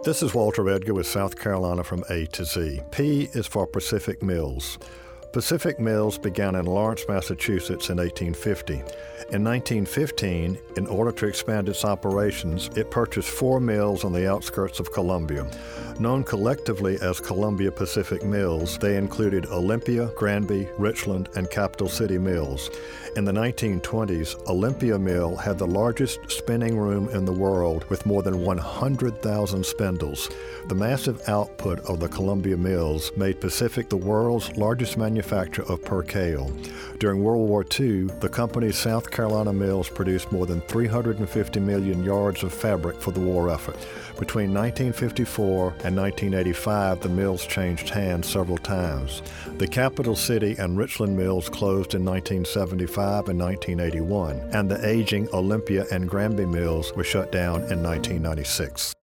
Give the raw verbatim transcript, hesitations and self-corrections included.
This is Walter Edgar with South Carolina from A to Z. P is for Pacific Mills. Pacific Mills began in Lawrence, Massachusetts in eighteen fifty. In nineteen fifteen, in order to expand its operations, it purchased four mills on the outskirts of Columbia. Known collectively as Columbia Pacific Mills, they included Olympia, Granby, Richland, and Capital City Mills. In the nineteen twenties, Olympia Mill had the largest spinning room in the world with more than one hundred thousand spindles. The massive output of the Columbia Mills made Pacific the world's largest manufacturer of percale. During World War Two, the company's South Carolina mills produced more than three hundred fifty million yards of fabric for the war effort. Between nineteen fifty-four and nineteen eighty-five, the mills changed hands several times. The Capital City and Richland mills closed in nineteen seventy-five and nineteen eighty-one, and the aging Olympia and Granby mills were shut down in nineteen ninety-six.